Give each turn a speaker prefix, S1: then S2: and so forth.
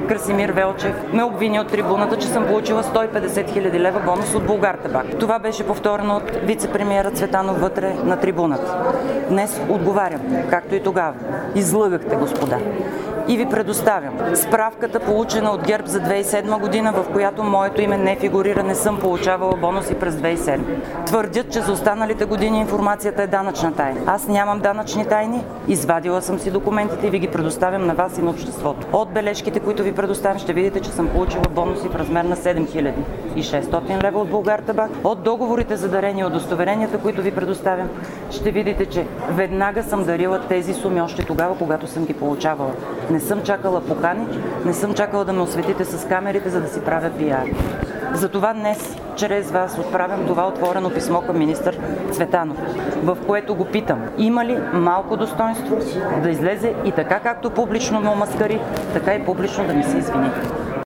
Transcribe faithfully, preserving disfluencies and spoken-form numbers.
S1: Красимир Велчев ме обвини от трибуната, че съм получила сто и петдесет хиляди лева бонус от Булгартабак. Това беше повторено от вице-премиера Цветанов вътре на трибуната. Днес отговарям, както и тогава. Излъгахте, господа. И ви предоставям справката, получена от ГЕРБ за две хиляди и седма година, в която моето име не фигурира, не съм получавала бонуси през две хиляди и седма. Твърдят, че за останалите години информацията е данъчна тайна. Аз нямам данъчни тайни, извадила съм си документите и ви ги предоставям на вас и на обществото. От бележките, които ви предоставям, ще видите, че съм получила бонуси в размер на седем хиляди и шестстотин лева от Булгартабак. От договорите за дарение и удостоверенията, които ви предоставям, ще видите, че веднага съм дарила тези суми още тогава, когато съм ги получавала. Не съм чакала покани, не съм чакала да ме осветите с камерите, за да си правя пиар. Затова днес, чрез вас, отправям това отворено писмо към министър Цветанов, в което го питам: има ли малко достоинство да излезе и така, както публично ме омаскари, така и публично да ми се извини.